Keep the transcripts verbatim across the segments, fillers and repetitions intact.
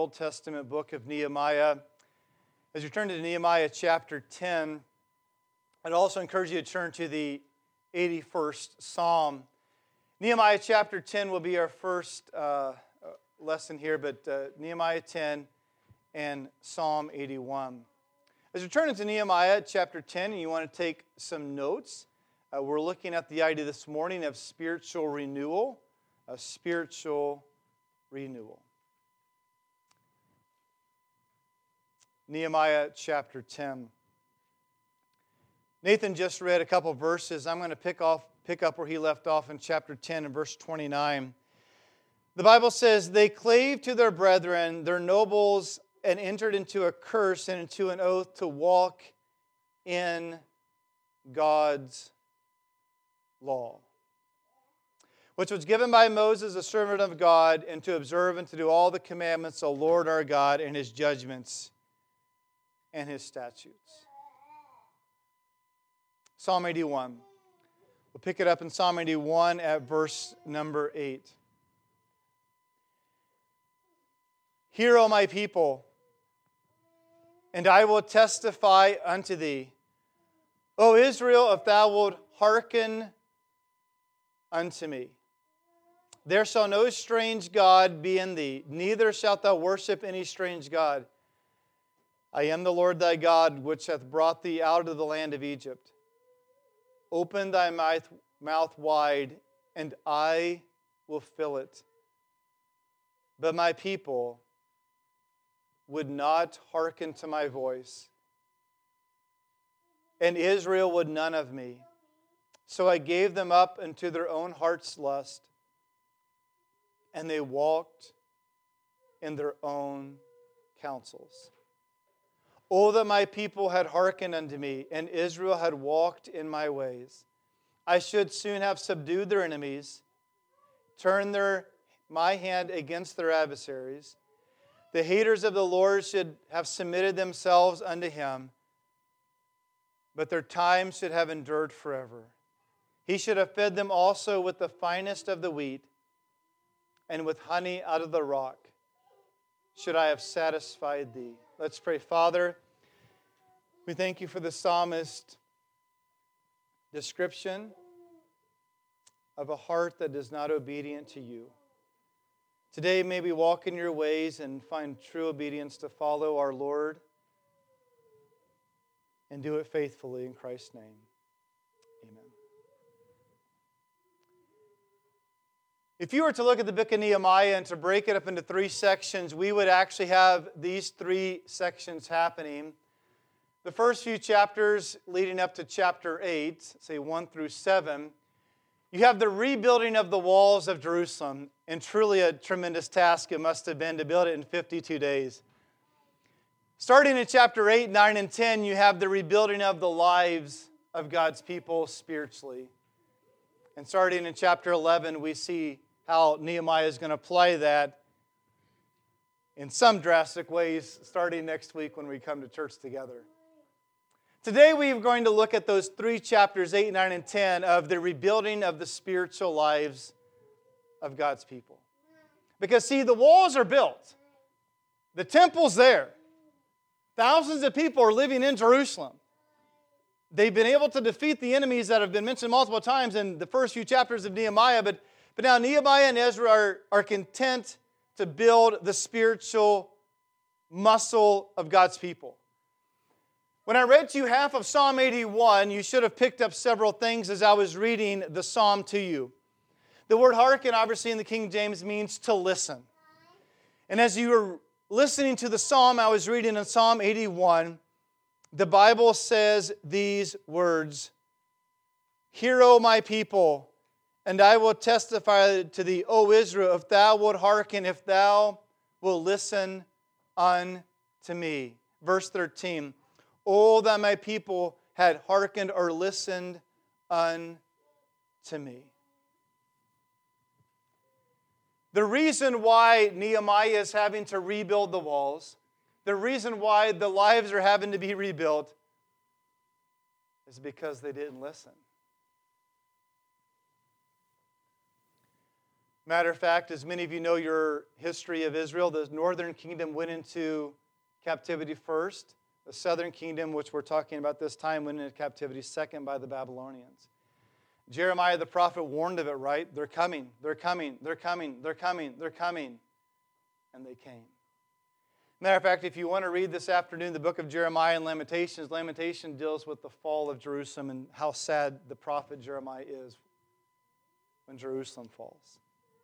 Old Testament book of Nehemiah. As you turn to Nehemiah chapter ten, I'd also encourage you to turn to the eighty-first Psalm. Nehemiah chapter ten will be our first uh, lesson here, but uh, Nehemiah ten and Psalm eighty-one. As you turn into Nehemiah chapter ten and you want to take some notes, uh, we're looking at the idea this morning of spiritual renewal, a spiritual renewal. Nehemiah chapter ten. Nathan just read a couple verses. I'm going to pick off, pick up where he left off in chapter ten and verse twenty-nine. The Bible says, "They clave to their brethren, their nobles, and entered into a curse and into an oath to walk in God's law, which was given by Moses, the servant of God, and to observe and to do all the commandments of the Lord our God and His judgments and His statutes." Psalm eighty-one. We'll pick it up in Psalm eighty-one at verse number eight. "Hear, O my people, and I will testify unto thee. O Israel, if thou wilt hearken unto me. There shall no strange God be in thee, neither shalt thou worship any strange God. I am the Lord thy God, which hath brought thee out of the land of Egypt. Open thy mouth, mouth wide, and I will fill it. But my people would not hearken to my voice, and Israel would none of me. So I gave them up unto their own heart's lust, and they walked in their own counsels. O that my people had hearkened unto me, and Israel had walked in my ways. I should soon have subdued their enemies, turned their, my hand against their adversaries. The haters of the Lord should have submitted themselves unto Him, but their time should have endured forever. He should have fed them also with the finest of the wheat, and with honey out of the rock should I have satisfied thee." Let's pray. Father, we thank you for the psalmist's description of a heart that is not obedient to you. Today, may we walk in your ways and find true obedience to follow our Lord and do it faithfully in Christ's name. Amen. If you were to look at the book of Nehemiah and to break it up into three sections, we would actually have these three sections happening. The first few chapters leading up to chapter eight, say one through seven, you have the rebuilding of the walls of Jerusalem, and truly a tremendous task it must have been to build it in fifty-two days. Starting in chapter eight, nine, and ten, you have the rebuilding of the lives of God's people spiritually. And starting in chapter eleven, we see how Nehemiah is going to apply that in some drastic ways starting next week when we come to church together. Today we're going to look at those three chapters, eight, nine, and ten, of the rebuilding of the spiritual lives of God's people. Because, see, the walls are built. The temple's there. Thousands of people are living in Jerusalem. They've been able to defeat the enemies that have been mentioned multiple times in the first few chapters of Nehemiah, but, but now Nehemiah and Ezra are, are content to build the spiritual muscle of God's people. When I read to you half of Psalm eighty-one, you should have picked up several things as I was reading the psalm to you. The word hearken, obviously in the King James, means to listen. And as you were listening to the psalm I was reading in Psalm eighty-one, the Bible says these words, "Hear, O my people, and I will testify to thee, O Israel, if thou wilt hearken, if thou wilt listen unto me." Verse thirteen, "O that my people had hearkened or listened unto me." The reason why Nehemiah is having to rebuild the walls, the reason why the lives are having to be rebuilt, is because they didn't listen. Matter of fact, as many of you know your history of Israel, the northern kingdom went into captivity first. The southern kingdom, which we're talking about this time, went into captivity second by the Babylonians. Jeremiah the prophet warned of it, right? They're coming, they're coming, they're coming, they're coming, they're coming. And they came. Matter of fact, if you want to read this afternoon the book of Jeremiah and Lamentations, Lamentation deals with the fall of Jerusalem and how sad the prophet Jeremiah is when Jerusalem falls.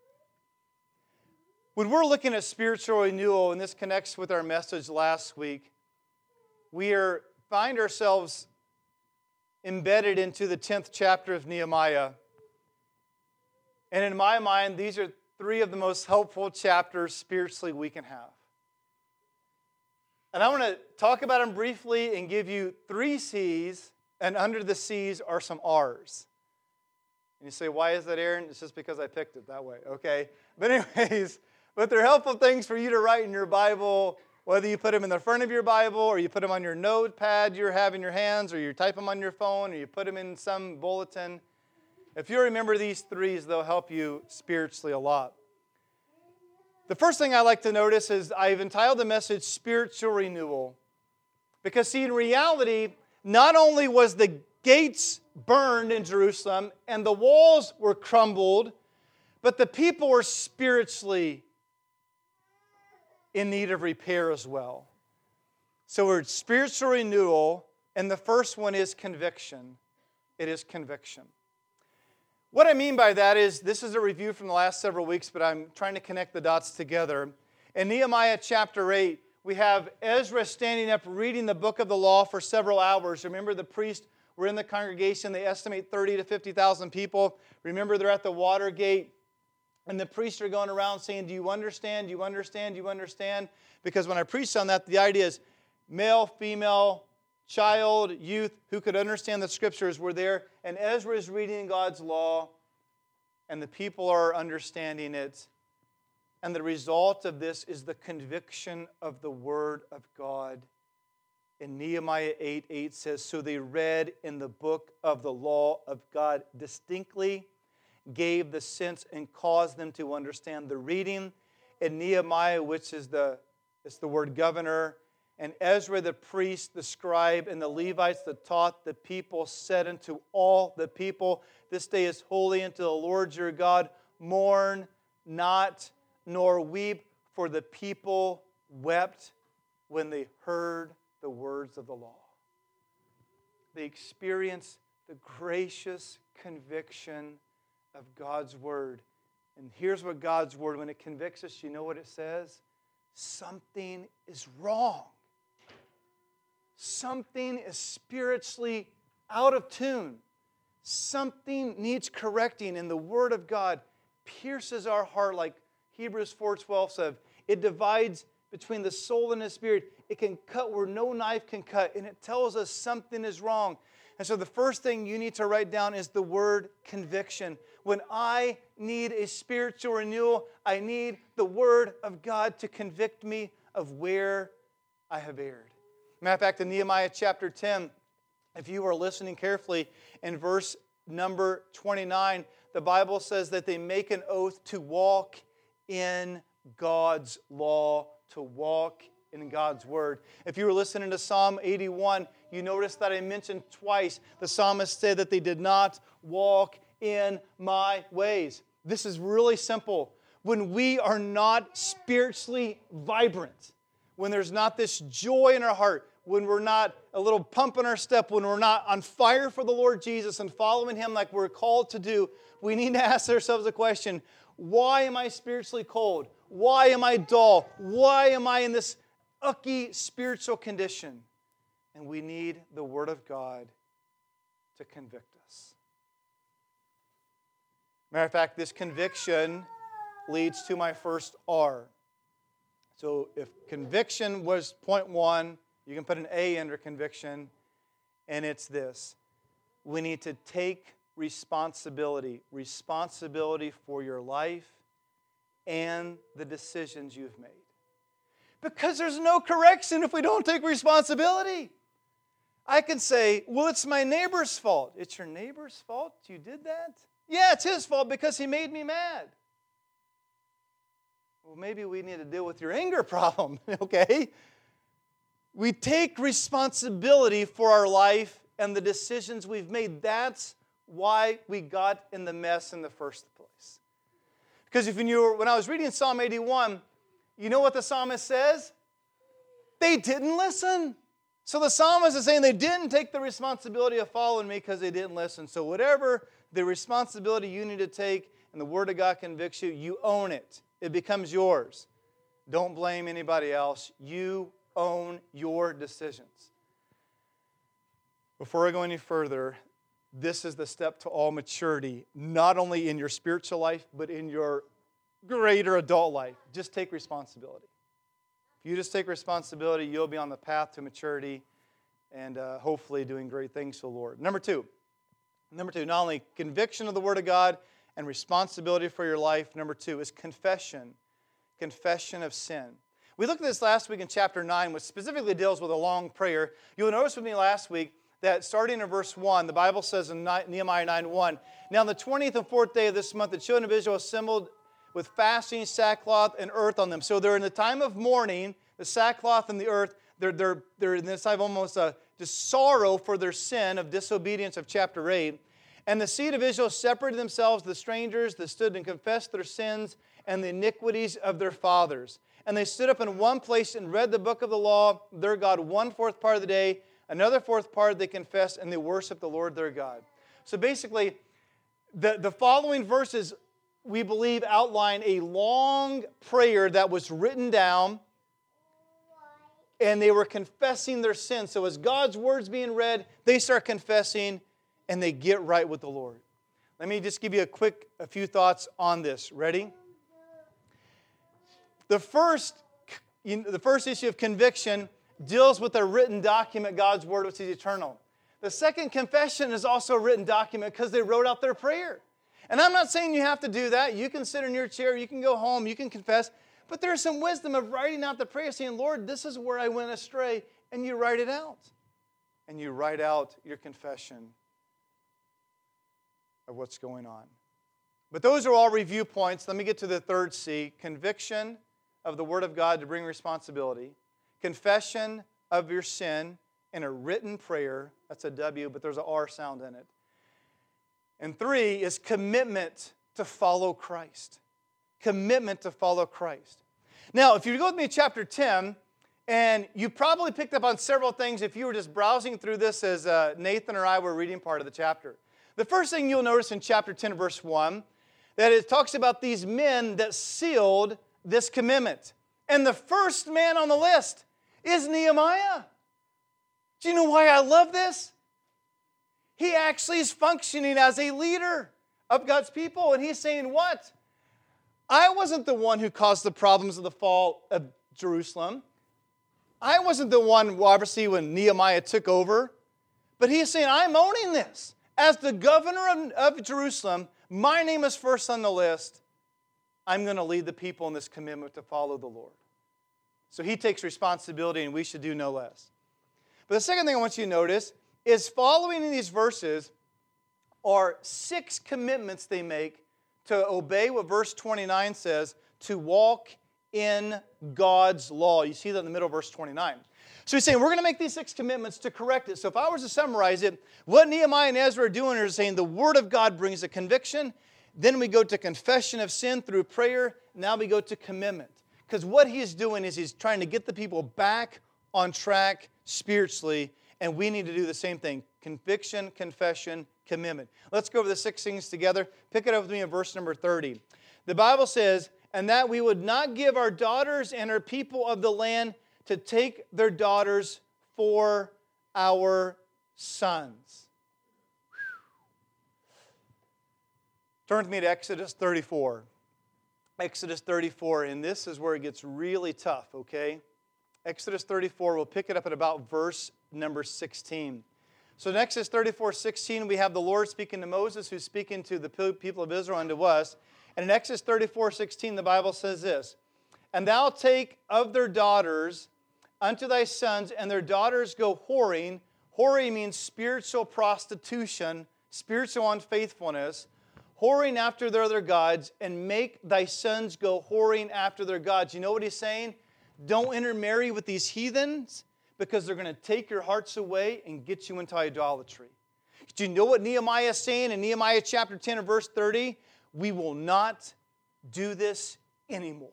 When we're looking at spiritual renewal, and this connects with our message last week, we are, find ourselves embedded into the tenth chapter of Nehemiah. And in my mind, these are three of the most helpful chapters spiritually we can have. And I want to talk about them briefly and give you three C's, and under the C's are some R's. And you say, why is that, Aaron? It's just because I picked it that way, okay? But anyways, but they're helpful things for you to write in your Bible, whether you put them in the front of your Bible or you put them on your notepad you have in your hands or you type them on your phone or you put them in some bulletin. If you remember these threes, they'll help you spiritually a lot. The first thing I like to notice is I've entitled the message Spiritual Renewal. Because see, in reality, not only was the gates burned in Jerusalem and the walls were crumbled, but the people were spiritually in need of repair as well. So we're spiritual renewal, and the first one is conviction. It is conviction. What I mean by that is, this is a review from the last several weeks, but I'm trying to connect the dots together. In Nehemiah chapter eight, we have Ezra standing up reading the book of the law for several hours. Remember, the priests were in the congregation. They estimate thirty to fifty thousand people. Remember, they're at the water gate. And the priests are going around saying, do you understand? Do you understand? Do you understand? Because when I preached on that, the idea is male, female, child, youth, who could understand the scriptures were there. And Ezra is reading God's law, and the people are understanding it. And the result of this is the conviction of the Word of God. In Nehemiah eight eight says, so they read in the book of the law of God distinctly, gave the sense and caused them to understand the reading. In Nehemiah, which is the, it's the word governor, and Ezra the priest, the scribe, and the Levites that taught the people said unto all the people, this day is holy unto the Lord your God. Mourn not, nor weep, for the people wept when they heard the words of the law. They experienced the gracious conviction of God's Word. And here's what God's Word, when it convicts us, you know what it says? Something is wrong. Something is spiritually out of tune. Something needs correcting, and the Word of God pierces our heart like Hebrews four twelve says. It divides between the soul and the spirit. It can cut where no knife can cut, and it tells us something is wrong. And so the first thing you need to write down is the word conviction. When I need a spiritual renewal, I need the Word of God to convict me of where I have erred. Matter of fact, in Nehemiah chapter ten, if you are listening carefully, in verse number twenty-nine, the Bible says that they make an oath to walk in God's law, to walk in God's Word. If you were listening to Psalm eighty-one, you notice that I mentioned twice the psalmist said that they did not walk in my ways. This is really simple. When we are not spiritually vibrant, when there's not this joy in our heart, when we're not a little pump in our step, when we're not on fire for the Lord Jesus and following Him like we're called to do, we need to ask ourselves the question, why am I spiritually cold? Why am I dull? Why am I in this ucky spiritual condition? And we need the Word of God to convict us. Matter of fact, this conviction leads to my first R. So if conviction was point one, you can put an A under conviction, and it's this. We need to take responsibility. Responsibility for your life and the decisions you've made. Because there's no correction if we don't take responsibility. I can say, well, it's my neighbor's fault. It's your neighbor's fault you did that? Yeah, it's his fault because he made me mad. Well, maybe we need to deal with your anger problem, okay? We take responsibility for our life and the decisions we've made. That's why we got in the mess in the first place. Because if you were, when I was reading Psalm eighty-one, you know what the psalmist says? They didn't listen. So the psalmist is saying they didn't take the responsibility of following me because they didn't listen. So whatever the responsibility you need to take and the Word of God convicts you, you own it. It becomes yours. Don't blame anybody else. You own your decisions. Before I go any further, this is the step to all maturity, not only in your spiritual life, but in your greater adult life. Just take responsibility. If you just take responsibility, you'll be on the path to maturity and uh, hopefully doing great things for the Lord. Number two, number two, not only conviction of the Word of God and responsibility for your life, number two is confession, confession of sin. We looked at this last week in chapter nine, which specifically deals with a long prayer. You'll notice with me last week that starting in verse one, the Bible says in Nehemiah nine one, now on the twentieth and fourth day of this month, the children of Israel assembled with fasting, sackcloth, and earth on them. So they're in the time of mourning, the sackcloth and the earth. They're, they're, they're in this time of almost a just sorrow for their sin of disobedience of chapter eight. And the seed of Israel separated themselves, the strangers that stood and confessed their sins and the iniquities of their fathers. And they stood up in one place and read the book of the law, their God, one fourth part of the day. Another fourth part they confessed, and they worshiped the Lord their God. So basically, the, the following verses, we believe, outline a long prayer that was written down, and they were confessing their sins. So as God's word's being read, they start confessing, and they get right with the Lord. Let me just give you a quick, a few thoughts on this. Ready? The first, the first issue of conviction deals with a written document, God's Word, which is eternal. The second confession is also a written document because they wrote out their prayer. And I'm not saying you have to do that. You can sit in your chair, you can go home, you can confess. But there's some wisdom of writing out the prayer, saying, Lord, this is where I went astray. And you write it out. And you write out your confession of what's going on. But those are all review points. Let me get to the third C, conviction of the Word of God to bring responsibility. Confession of your sin in a written prayer. That's a W, but there's an R sound in it. And three is commitment to follow Christ. Commitment to follow Christ. Now, if you go with me to chapter ten, and you probably picked up on several things if you were just browsing through this as uh, Nathan or I were reading part of the chapter. The first thing you'll notice in chapter ten, verse one, that it talks about these men that sealed this commitment. And the first man on the list is Nehemiah. Do you know why I love this? He actually is functioning as a leader of God's people. And he's saying, what? I wasn't the one who caused the problems of the fall of Jerusalem. I wasn't the one, obviously, when Nehemiah took over. But he's saying, I'm owning this. As the governor of, of Jerusalem, my name is first on the list. I'm going to lead the people in this commitment to follow the Lord. So he takes responsibility, and we should do no less. But the second thing I want you to notice is following in these verses are six commitments they make to obey what verse twenty-nine says, to walk in God's law. You see that in the middle of verse twenty-nine. So he's saying, we're going to make these six commitments to correct it. So if I was to summarize it, what Nehemiah and Ezra are doing is saying the Word of God brings a conviction. Then we go to confession of sin through prayer. Now we go to commitment. Because what he's doing is he's trying to get the people back on track spiritually, and we need to do the same thing. Conviction, confession, commitment. Let's go over the six things together. Pick it up with me in verse number thirty. The Bible says, and that we would not give our daughters and our people of the land to take their daughters for our sons. Turn with me to Exodus thirty-four. Exodus thirty-four, and this is where it gets really tough, okay? Exodus thirty-four, we'll pick it up at about verse number sixteen. So in Exodus thirty-four, sixteen, we have the Lord speaking to Moses, who's speaking to the people of Israel and to us. And in Exodus thirty-four, sixteen, the Bible says this, and thou take of their daughters unto thy sons, and their daughters go whoring. Whoring means spiritual prostitution, spiritual unfaithfulness. whoring after their other gods, and make thy sons go whoring after their gods. You know what he's saying? Don't intermarry with these heathens because they're going to take your hearts away and get you into idolatry. Do you know what Nehemiah is saying in Nehemiah chapter ten and verse thirty? We will not do this anymore.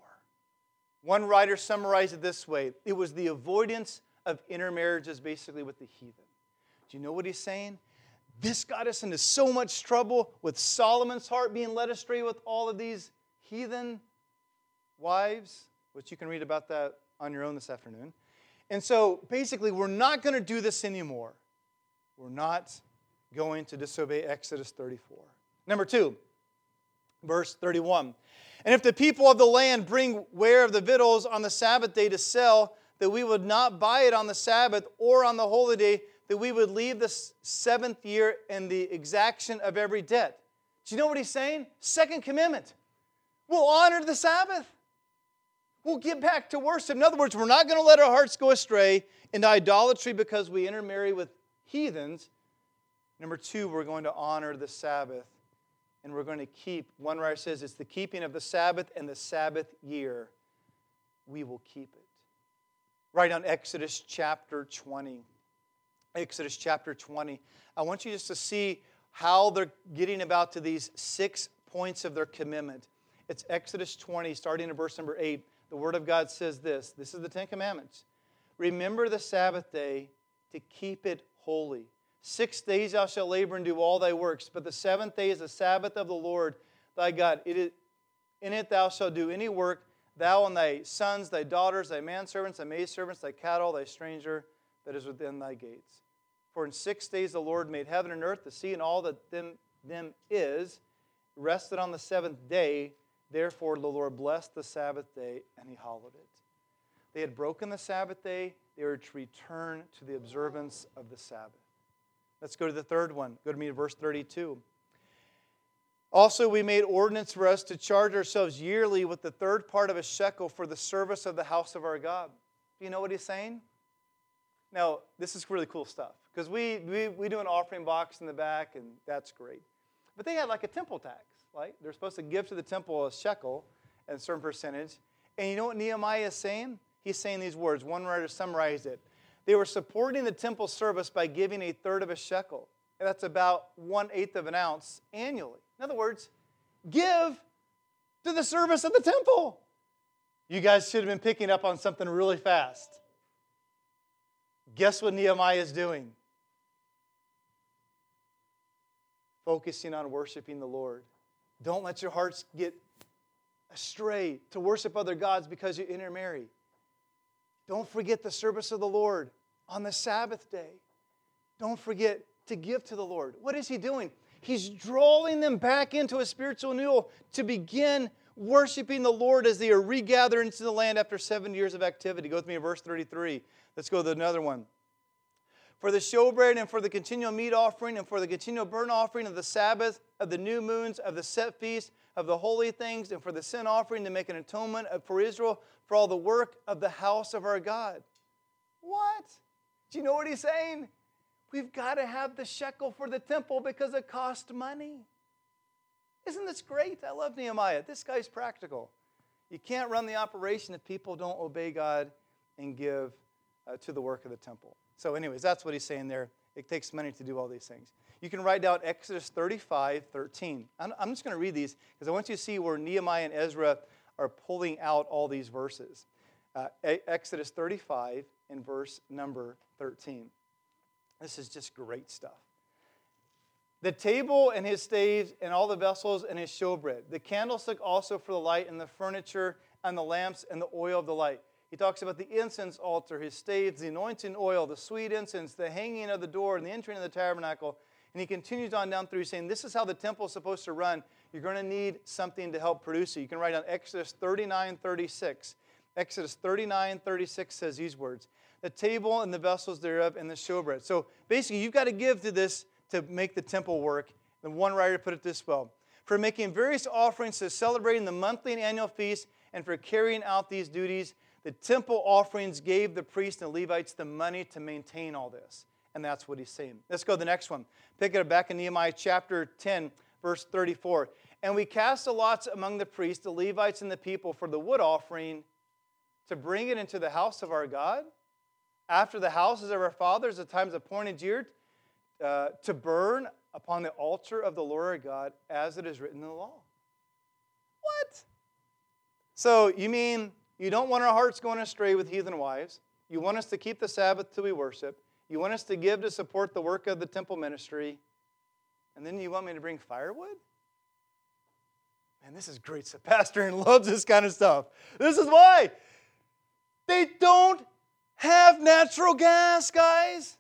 One writer summarized it this way. It was the avoidance of intermarriages basically with the heathen. Do you know what he's saying? This got us into so much trouble with Solomon's heart being led astray with all of these heathen wives, which you can read about that on your own this afternoon. And so basically we're not going to do this anymore. We're not going to disobey Exodus thirty-four. Number two, verse thirty-one. And if the people of the land bring ware of the victuals on the Sabbath day to sell, that we would not buy it on the Sabbath or on the holy day, that we would leave the seventh year in the exaction of every debt. Do you know what he's saying? Second commandment. We'll honor the Sabbath. We'll get back to worship. In other words, we're not going to let our hearts go astray into idolatry because we intermarry with heathens. Number two, we're going to honor the Sabbath. And we're going to keep, one writer says, it's the keeping of the Sabbath and the Sabbath year. We will keep it. Write down Exodus chapter twenty. Exodus chapter twenty. I want you just to see how they're getting about to these six points of their commitment. It's Exodus twenty, starting in verse number eight. The Word of God says this. This is the Ten Commandments. Remember the Sabbath day to keep it holy. Six days thou shalt labor and do all thy works, but the seventh day is the Sabbath of the Lord thy God. It is, in it thou shalt do any work, thou and thy sons, thy daughters, thy manservants, thy maidservants, thy cattle, thy stranger that is within thy gates. For in six days the Lord made heaven and earth, the sea, and all that them, them is, rested on the seventh day. Therefore the Lord blessed the Sabbath day, and he hallowed it. They had broken the Sabbath day. They were to return to the observance of the Sabbath. Let's go to the third one. Go to me to verse thirty-two. Also, we made ordinance for us to charge ourselves yearly with the third part of a shekel for the service of the house of our God. Do you know what he's saying? Now, this is really cool stuff. Because we, we, we do an offering box in the back, and that's great. But they had like a temple tax. Right? They're supposed to give to the temple a shekel and a certain percentage. And you know what Nehemiah is saying? He's saying these words. One writer summarized it. They were supporting the temple service by giving a third of a shekel. And that's about one-eighth of an ounce annually. In other words, give to the service of the temple. You guys should have been picking up on something really fast. Guess what Nehemiah is doing? Focusing on worshiping the Lord. Don't let your hearts get astray to worship other gods because you intermarry. Don't forget the service of the Lord on the Sabbath day. Don't forget to give to the Lord. What is he doing? He's drawing them back into a spiritual renewal to begin worshiping the Lord as they are regathered into the land after seven years of activity. Go with me to verse thirty-three. Let's go to another one. For the showbread and for the continual meat offering and for the continual burnt offering of the Sabbath, of the new moons, of the set feasts, of the holy things, and for the sin offering to make an atonement for Israel for all the work of the house of our God. What? Do you know what he's saying? We've got to have the shekel for the temple because it costs money. Isn't this great? I love Nehemiah. This guy's practical. You can't run the operation if people don't obey God and give uh, to the work of the temple. So anyways, that's what he's saying there. It takes money to do all these things. You can write down Exodus thirty-five, thirteen. I'm, I'm just going to read these because I want you to see where Nehemiah and Ezra are pulling out all these verses. Uh, Exodus thirty-five and verse number thirteen. This is just great stuff. The table and his staves and all the vessels and his showbread. The candlestick also for the light and the furniture and the lamps and the oil of the light. He talks about the incense altar, his staves, the anointing oil, the sweet incense, the hanging of the door, and the entering of the tabernacle. And he continues on down through saying, this is how the temple is supposed to run. You're going to need something to help produce it. You can write down Exodus thirty-nine, thirty-six. Exodus thirty-nine, thirty-six says these words. The table and the vessels thereof and the showbread. So basically, you've got to give to this to make the temple work. And one writer put it this well. For making various offerings to celebrating the monthly and annual feasts and for carrying out these duties, the temple offerings gave the priests and the Levites the money to maintain all this. And that's what he's saying. Let's go to the next one. Pick it up back in Nehemiah chapter ten, verse thirty-four. And we cast the lots among the priests, the Levites, and the people for the wood offering to bring it into the house of our God, after the houses of our fathers, the times appointed year, uh, to burn upon the altar of the Lord our God, as it is written in the law. What? So you mean you don't want our hearts going astray with heathen wives? You want us to keep the Sabbath till we worship? You want us to give to support the work of the temple ministry? And then you want me to bring firewood? Man, this is great. So Pastor Aaron loves this kind of stuff. This is why. They don't have natural gas, guys.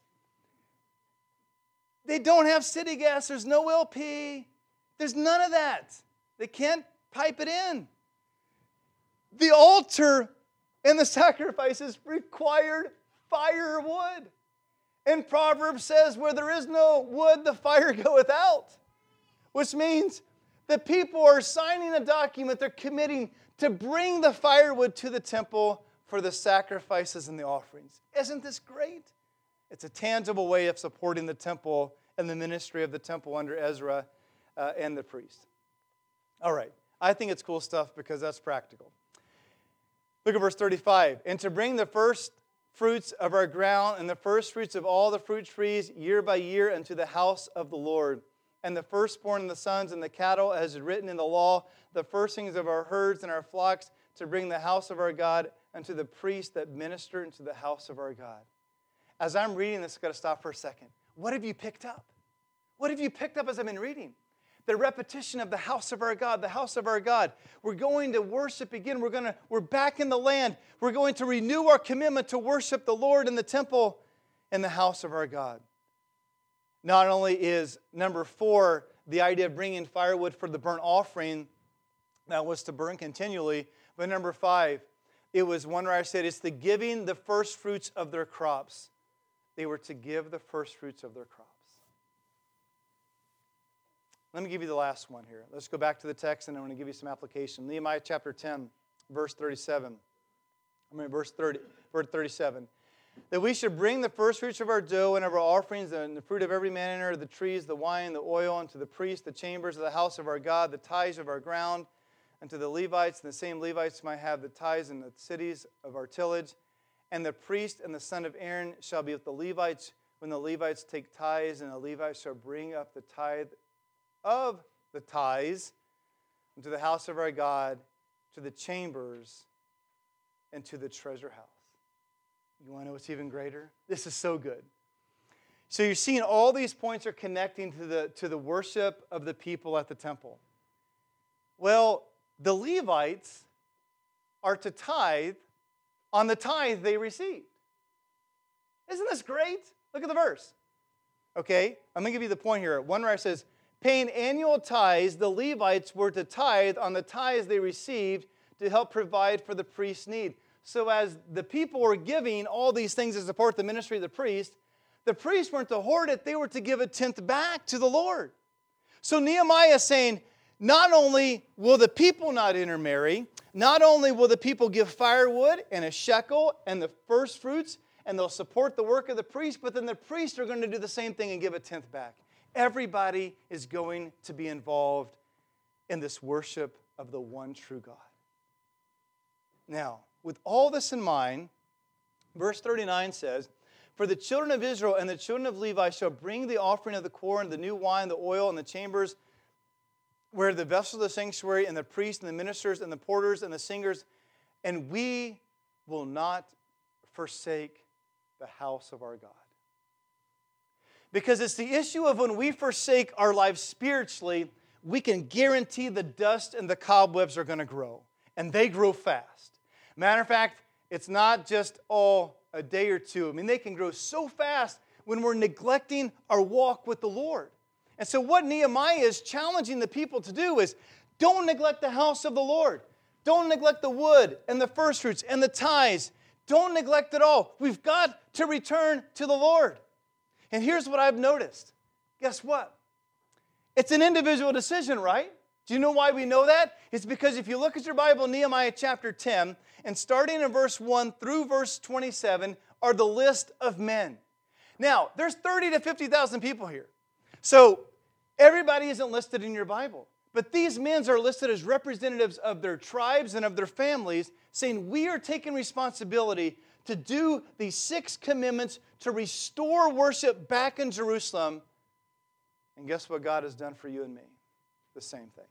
They don't have city gas. There's no L P. There's none of that. They can't pipe it in. The altar and the sacrifices required firewood. And Proverbs says, where there is no wood, the fire goeth out. Which means the people are signing a document. They're committing to bring the firewood to the temple for the sacrifices and the offerings. Isn't this great? It's a tangible way of supporting the temple and the ministry of the temple under Ezra uh, and the priest. All right. I think it's cool stuff because that's practical. Look at verse thirty-five. And to bring the first fruits of our ground and the first fruits of all the fruit trees year by year unto the house of the Lord. And the firstborn and the sons and the cattle, as is written in the law, the firstlings of our herds and our flocks, to bring the house of our God unto the priests that minister into the house of our God. As I'm reading this, I've got to stop for a second. What have you picked up? What have you picked up as I've been reading? The repetition of the house of our God, the house of our God. We're going to worship again. We're going to, we're back in the land. We're going to renew our commitment to worship the Lord in the temple and the house of our God. Not only is number four, the idea of bringing firewood for the burnt offering that was to burn continually, but number five, it was one where I said it's the giving the first fruits of their crops. They were to give the first fruits of their crops. Let me give you the last one here. Let's go back to the text and I'm going to give you some application. Nehemiah chapter ten, verse thirty-seven. I mean, verse thirty, verse thirty-seven. That we should bring the first fruits of our dough and of our offerings and the fruit of every manner of the trees, the wine, the oil, unto the priests, the chambers of the house of our God, the tithes of our ground, and to the Levites, and the same Levites might have the tithes in the cities of our tillage. And the priest and the son of Aaron shall be with the Levites when the Levites take tithes, and the Levites shall bring up the tithe of the tithes into the house of our God, to the chambers, and to the treasure house. You want to know what's even greater? This is so good. So you're seeing all these points are connecting to the, to the worship of the people at the temple. Well, the Levites are to tithe on the tithe they received. Isn't this great? Look at the verse. Okay, I'm going to give you the point here. One where it says, paying annual tithes, the Levites were to tithe on the tithes they received to help provide for the priest's need. So as the people were giving all these things to support the ministry of the priest, the priests weren't to hoard it, they were to give a tenth back to the Lord. So Nehemiah is saying, not only will the people not intermarry, not only will the people give firewood and a shekel and the first fruits, and they'll support the work of the priest, but then the priests are going to do the same thing and give a tenth back. Everybody is going to be involved in this worship of the one true God. Now, with all this in mind, verse thirty-nine says, for the children of Israel and the children of Levi shall bring the offering of the corn, the new wine, the oil, and the chambers, where the vessels of the sanctuary, and the priests, and the ministers, and the porters, and the singers, and we will not forsake the house of our God. Because it's the issue of when we forsake our lives spiritually, we can guarantee the dust and the cobwebs are going to grow. And they grow fast. Matter of fact, it's not just, oh, a day or two. I mean, they can grow so fast when we're neglecting our walk with the Lord. And so what Nehemiah is challenging the people to do is, don't neglect the house of the Lord. Don't neglect the wood and the first fruits and the tithes. Don't neglect it all. We've got to return to the Lord. And here's what I've noticed. Guess what? It's an individual decision, right? Do you know why we know that? It's because if you look at your Bible, Nehemiah chapter ten, and starting in verse one through verse twenty-seven are the list of men. Now, there's thirty to fifty thousand people here. So Everybody isn't listed in your Bible. But these men are listed as representatives of their tribes and of their families, saying we are taking responsibility to do these six commandments to restore worship back in Jerusalem. And guess what God has done for you and me? The same thing.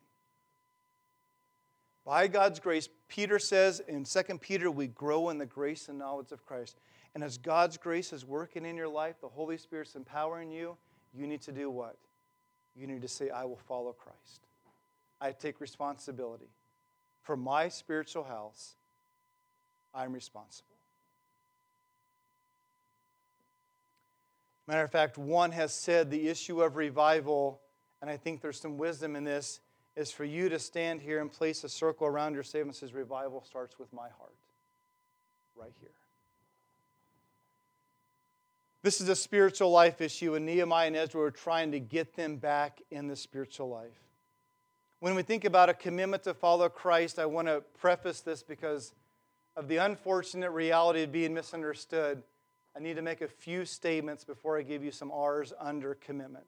By God's grace, Peter says in Second Peter, we grow in the grace and knowledge of Christ. And as God's grace is working in your life, the Holy Spirit's empowering you, you need to do what? You need to say, I will follow Christ. I take responsibility. For my spiritual house, I'm responsible. Matter of fact, one has said the issue of revival, and I think there's some wisdom in this, is for you to stand here and place a circle around your statement that says, revival starts with my heart. Right here. This is a spiritual life issue, and Nehemiah and Ezra are trying to get them back in the spiritual life. When we think about a commitment to follow Christ, I want to preface this because of the unfortunate reality of being misunderstood. I need to make a few statements before I give you some R's under commitment.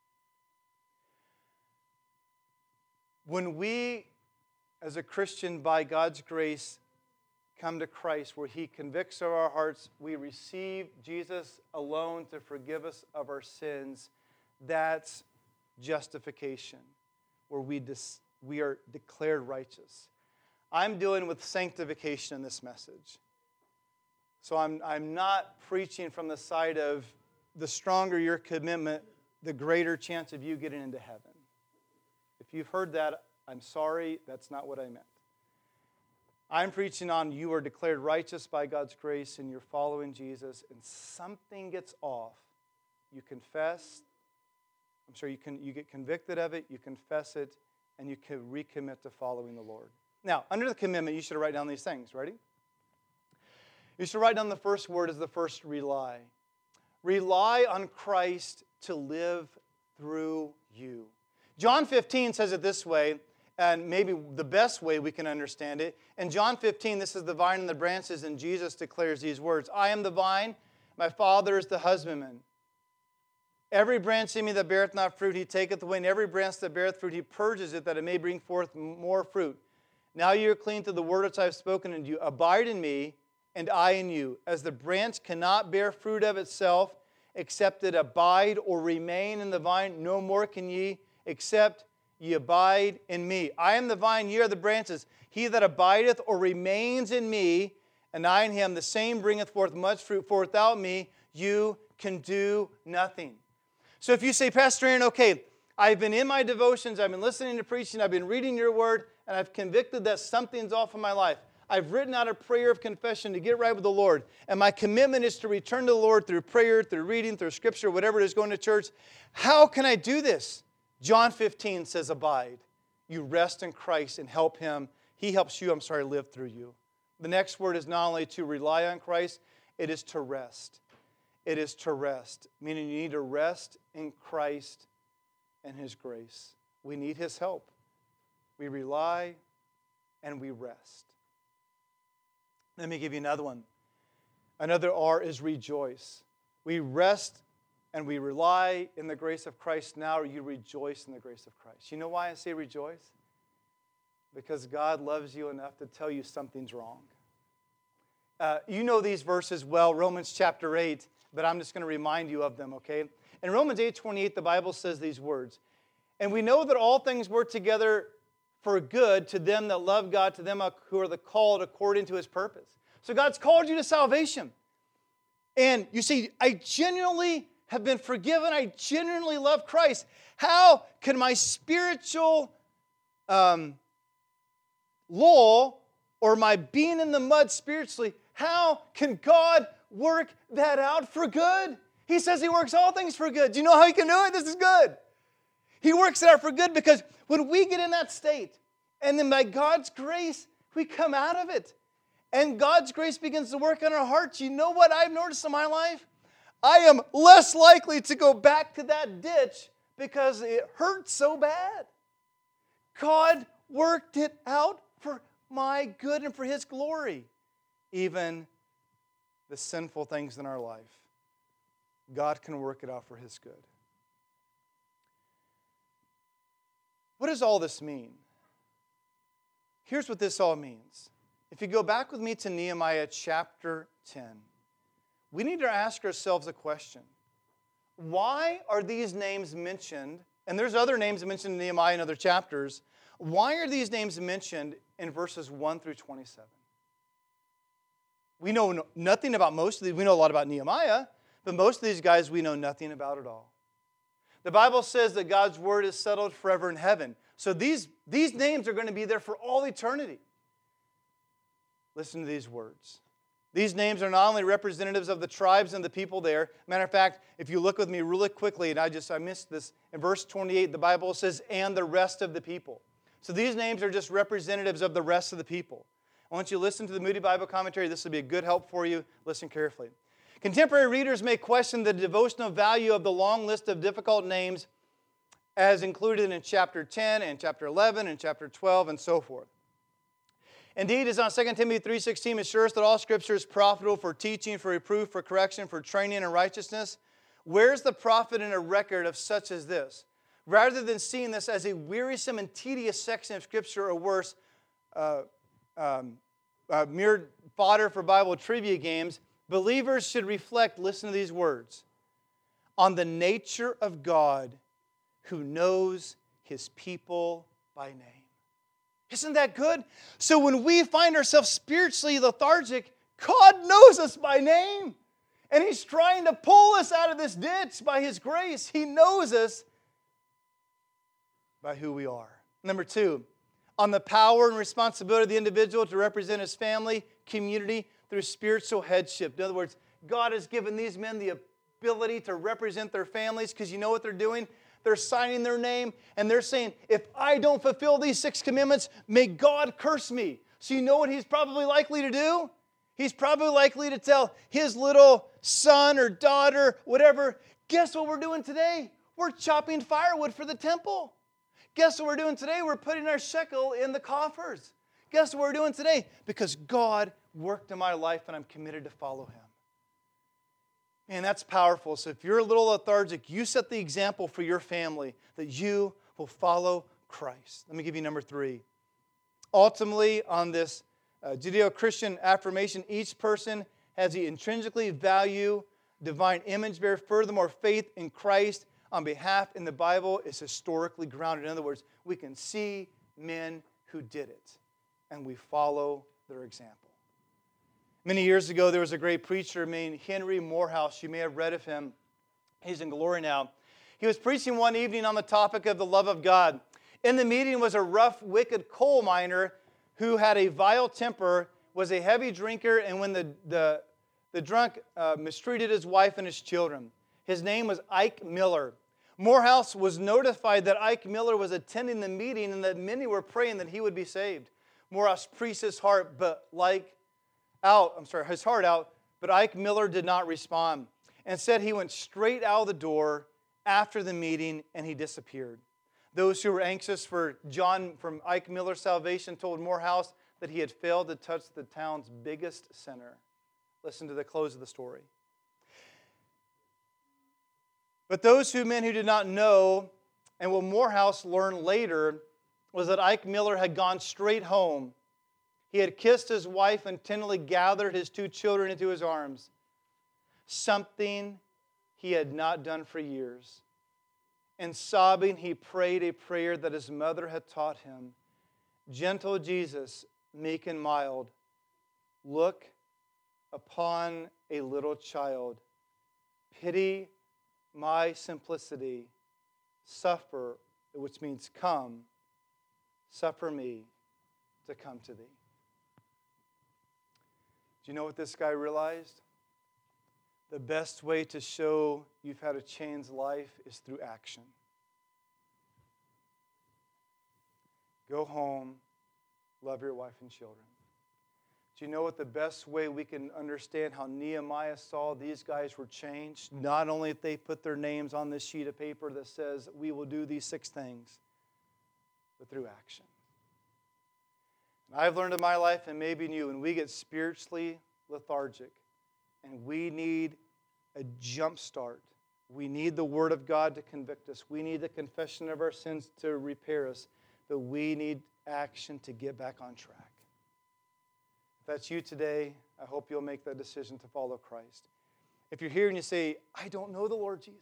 When we, as a Christian, by God's grace, come to Christ, where He convicts of our hearts, we receive Jesus alone to forgive us of our sins, that's justification, where we, dis, we are declared righteous. I'm dealing with sanctification in this message. So I'm, I'm not preaching from the side of the stronger your commitment, the greater chance of you getting into heaven. If you've heard that, I'm sorry, that's not what I meant. I'm preaching on you are declared righteous by God's grace and you're following Jesus and something gets off. You confess. I'm sure you can you get convicted of it, you confess it, and you can recommit to following the Lord. Now, under the commitment, you should write down these things. Ready? You should write down the first word as the first rely. Rely on Christ to live through you. John fifteen says it this way, and maybe the best way we can understand it. In John fifteen, this is the vine and the branches, and Jesus declares these words, I am the vine, my Father is the husbandman. Every branch in me that beareth not fruit, He taketh away, and every branch that beareth fruit, He purges it, that it may bring forth more fruit. Now you are clean through the word which I have spoken unto you. Abide in me, and I in you. As the branch cannot bear fruit of itself, except it abide or remain in the vine, no more can ye, except ye abide in me. I am the vine, ye are the branches. He that abideth or remains in me, and I in him, the same bringeth forth much fruit. For without me, you can do nothing. So if you say, Pastor Aaron, okay, I've been in my devotions, I've been listening to preaching, I've been reading your word, and I've convicted that something's off in my life. I've written out a prayer of confession to get right with the Lord. And my commitment is to return to the Lord through prayer, through reading, through scripture, whatever it is, going to church. How can I do this? John fifteen says, abide. You rest in Christ and help Him. He helps you, I'm sorry, live through you. The next word is not only to rely on Christ, it is to rest. It is to rest, meaning you need to rest in Christ and His grace. We need His help. We rely and we rest. Let me give you another one. Another R is rejoice. We rest and we rely in the grace of Christ. Now you rejoice in the grace of Christ. You know why I say rejoice? Because God loves you enough to tell you something's wrong. Uh, you know these verses well, Romans chapter eight, but I'm just going to remind you of them, okay? In Romans eight twenty-eight, the Bible says these words, and we know that all things work together for good to them that love God, to them who are the called according to His purpose. So God's called you to salvation. And you see, I genuinely have been forgiven. I genuinely love Christ. How can my spiritual um, law or my being in the mud spiritually, how can God work that out for good? He says He works all things for good. Do you know how He can do it? This is good. He works it out for good because when we get in that state, and then by God's grace, we come out of it, and God's grace begins to work on our hearts, you know what I've noticed in my life? I am less likely to go back to that ditch because it hurts so bad. God worked it out for my good and for His glory. Even the sinful things in our life, God can work it out for His good. What does all this mean? Here's what this all means. If you go back with me to Nehemiah chapter ten, we need to ask ourselves a question. Why are these names mentioned? And there's other names mentioned in Nehemiah in other chapters. Why are these names mentioned in verses one through twenty-seven? We know nothing about most of these. We know a lot about Nehemiah, but most of these guys we know nothing about at all. The Bible says that God's word is settled forever in heaven. So these, these names are going to be there for all eternity. Listen to these words. These names are not only representatives of the tribes and the people there. Matter of fact, if you look with me really quickly, and I just I missed this, in verse twenty-eight, the Bible says, and the rest of the people. So these names are just representatives of the rest of the people. I want you to listen to the Moody Bible Commentary. This will be a good help for you. Listen carefully. Contemporary readers may question the devotional value of the long list of difficult names as included in chapter ten and chapter eleven and chapter twelve and so forth. Indeed, as on Second Timothy three sixteen assures that all Scripture is profitable for teaching, for reproof, for correction, for training in righteousness, where's the profit in a record of such as this? Rather than seeing this as a wearisome and tedious section of Scripture, or worse, uh, um, uh, mere fodder for Bible trivia games, believers should reflect, listen to these words, on the nature of God who knows His people by name. Isn't that good? So when we find ourselves spiritually lethargic, God knows us by name. And He's trying to pull us out of this ditch by His grace. He knows us by who we are. Number two, on the power and responsibility of the individual to represent his family, community, through spiritual headship. In other words, God has given these men the ability to represent their families, because you know what they're doing? They're signing their name, and they're saying, if I don't fulfill these six commandments, may God curse me. So you know what he's probably likely to do? He's probably likely to tell his little son or daughter, whatever, guess what we're doing today? We're chopping firewood for the temple. Guess what we're doing today? We're putting our shekel in the coffers. Guess what we're doing today? Because God worked in my life and I'm committed to follow Him. Man, that's powerful. So if you're a little lethargic, you set the example for your family that you will follow Christ. Let me give you number three. Ultimately, on this uh, Judeo-Christian affirmation, each person has the intrinsically value, divine image bearer. Furthermore, faith in Christ on behalf in the Bible is historically grounded. In other words, we can see men who did it, and we follow their example. Many years ago, there was a great preacher named Henry Morehouse. You may have read of him. He's in glory now. He was preaching one evening on the topic of the love of God. In the meeting was a rough, wicked coal miner who had a vile temper, was a heavy drinker, and when the, the, the drunk uh, mistreated his wife and his children. His name was Ike Miller. Morehouse was notified that Ike Miller was attending the meeting and that many were praying that he would be saved. Morehouse preached his heart, but like out, I'm sorry, his heart out, but Ike Miller did not respond. And said he went straight out the door after the meeting and he disappeared. Those who were anxious for John from Ike Miller's salvation told Morehouse that he had failed to touch the town's biggest sinner. Listen to the close of the story. But those who men who did not know, and what Morehouse learned later, was that Ike Miller had gone straight home. He had kissed his wife and tenderly gathered his two children into his arms. Something he had not done for years. And sobbing, he prayed a prayer that his mother had taught him. Gentle Jesus, meek and mild, look upon a little child. Pity my simplicity. Suffer, which means come. Suffer me to come to thee. Do you know what this guy realized? The best way to show you've had a changed life is through action. Go home, love your wife and children. Do you know what the best way we can understand how Nehemiah saw these guys were changed? Not only if they put their names on this sheet of paper that says, we will do these six things, but through action. And I've learned in my life, and maybe in you, when we get spiritually lethargic and we need a jump start, We need the Word of God to convict us. We need the confession of our sins to repair us. But we need action to get back on track. If that's you today, I hope you'll make that decision to follow Christ. If you're here and you say, I don't know the Lord Jesus,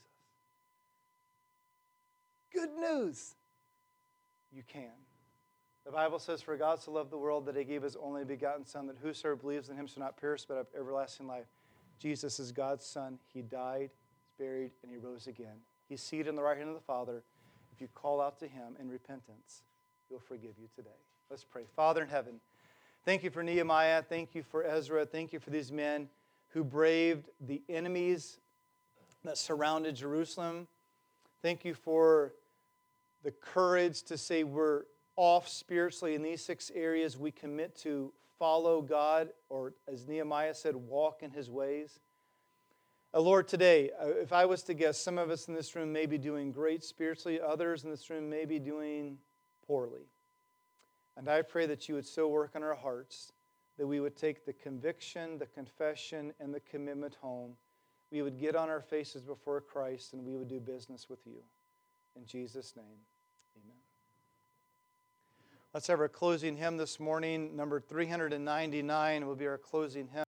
good news. You can. The Bible says, for God so loved the world that He gave His only begotten Son, that whosoever believes in Him shall not perish but have everlasting life. Jesus is God's Son. He died, buried, and He rose again. He's seated on the right hand of the Father. If you call out to Him in repentance, He'll forgive you today. Let's pray. Father in heaven, thank you for Nehemiah. Thank you for Ezra. Thank you for these men who braved the enemies that surrounded Jerusalem. Thank you for the courage to say we're off spiritually in these six areas. We commit to follow God, or as Nehemiah said, walk in His ways. Uh, Lord, today, uh, if I was to guess, some of us in this room may be doing great spiritually. Others in this room may be doing poorly. And I pray that you would so work in our hearts that we would take the conviction, the confession, and the commitment home. We would get on our faces before Christ and we would do business with you. In Jesus' name, amen. Let's have our closing hymn this morning. Number three ninety-nine will be our closing hymn.